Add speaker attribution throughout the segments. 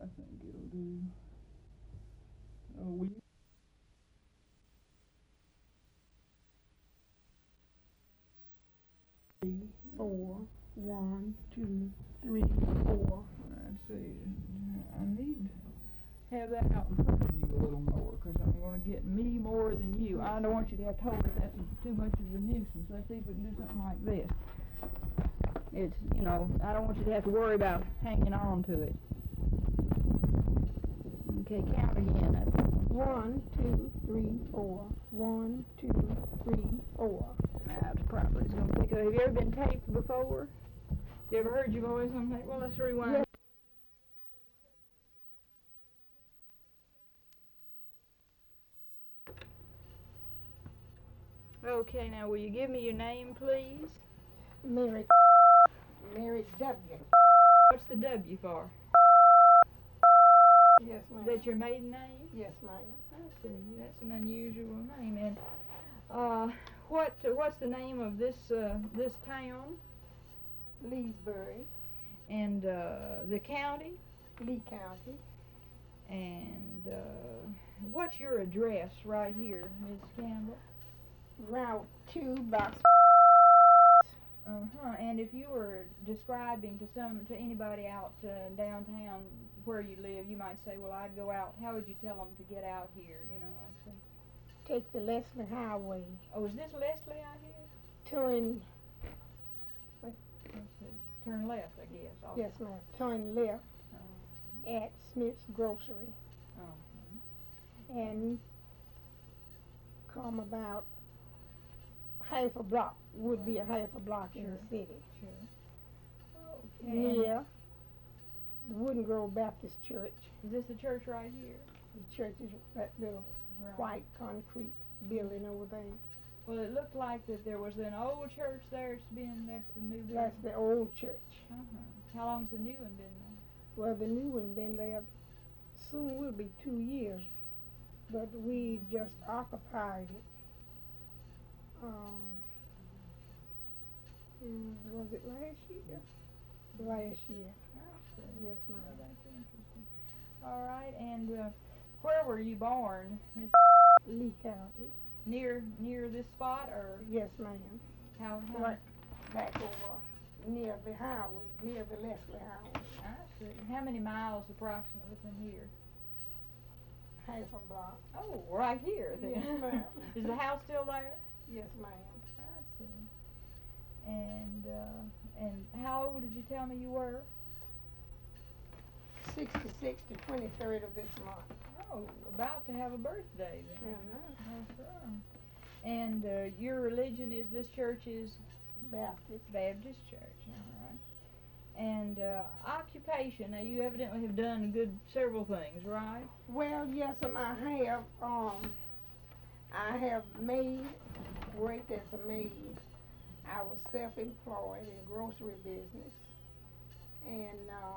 Speaker 1: I think it'll do. Will you?
Speaker 2: 4, 1, 2, 3, 4.
Speaker 1: Let's see. I need to have that out in front of you a little more because I'm going to get me more than you. I don't want you to have told us that's too much of a nuisance. Let's see if we can do something like this. It's, I don't want you to have to worry about hanging on to it. Okay, count again. That's
Speaker 2: 1, 2, 3, 4. 1, 2, 3, 4.
Speaker 1: That's proper. It's going to pick up. Have you ever been taped before? You ever heard your voice on tape? Well, let's rewind.
Speaker 2: Yes.
Speaker 1: Okay, now will you give me your name, please?
Speaker 2: Mary W.
Speaker 1: What's the W for?
Speaker 2: Yes, ma'am.
Speaker 1: Is that your maiden name?
Speaker 2: Yes, ma'am.
Speaker 1: I see. That's an unusual name. And what's the name of this town?
Speaker 2: Leesbury,
Speaker 1: And the county?
Speaker 2: Lee County.
Speaker 1: And what's your address right here, Miss Campbell?
Speaker 2: Route 2, box.
Speaker 1: And if you were describing to anybody out downtown where you live, you might say, well, I'd go out. How would you tell them to get out here? Like say.
Speaker 2: Take the Leslie Highway.
Speaker 1: Oh, is this Leslie out here?
Speaker 2: Turn.
Speaker 1: Turn left, I guess. Also.
Speaker 2: Yes, ma'am. Turn left at Smith's Grocery. And come about half a block. Would be a half a block in the city.
Speaker 1: Sure. Okay.
Speaker 2: Near the Wooden Grove Baptist Church.
Speaker 1: Is this the church right here?
Speaker 2: The church is that little white concrete building over there.
Speaker 1: Well, it looked like that there was an old church there. That's the new building.
Speaker 2: That's the old church.
Speaker 1: How long's the new one been there?
Speaker 2: Well, the new one been there soon will be 2 years, but we just occupied it. Was it last year? Last year. Yes, ma'am.
Speaker 1: Oh, that's interesting. All right, and where were you born?
Speaker 2: Lee County.
Speaker 1: Near this spot, or?
Speaker 2: Yes, ma'am.
Speaker 1: How?
Speaker 2: Right back over near the highway, near the Leslie Highway.
Speaker 1: I see. How many miles approximately from here?
Speaker 2: Half a block.
Speaker 1: Oh, right here then.
Speaker 2: Yes, ma'am.
Speaker 1: Is the house still there?
Speaker 2: Yes, ma'am.
Speaker 1: I see. And how old did you tell me you were?
Speaker 2: 66 the 23rd of this month.
Speaker 1: Oh, about to have a birthday then.
Speaker 2: Yeah, no.
Speaker 1: That's right. And your religion is this church is? Baptist church, all right. And occupation, now you evidently have done several things, right?
Speaker 2: Well, yes, I have worked as a maid. I was self-employed in grocery business and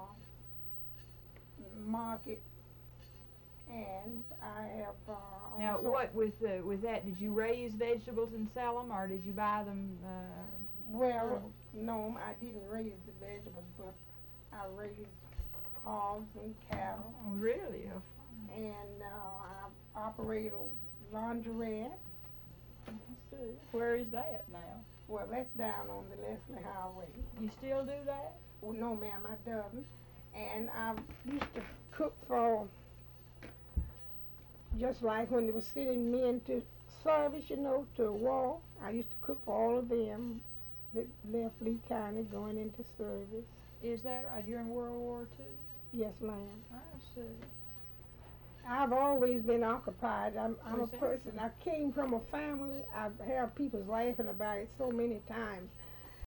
Speaker 2: market, and I have
Speaker 1: now
Speaker 2: also,
Speaker 1: what with that, did you raise vegetables and sell them, or did you buy them?
Speaker 2: Well, no, I didn't raise the vegetables, but I raised hogs and cattle.
Speaker 1: Oh, really?
Speaker 2: And I operate a laundrette.
Speaker 1: Where is that now?
Speaker 2: Well, that's down on the Leslie Highway.
Speaker 1: You still do that?
Speaker 2: Well, no, ma'am, I don't. And I used to cook for, just like when they were sending men to service, to war. I used to cook for all of them that left Lee County going into service.
Speaker 1: Is that right? During World War II?
Speaker 2: Yes, ma'am.
Speaker 1: I see.
Speaker 2: I've always been occupied. I'm a person. I came from a family. I've heard people laughing about it so many times.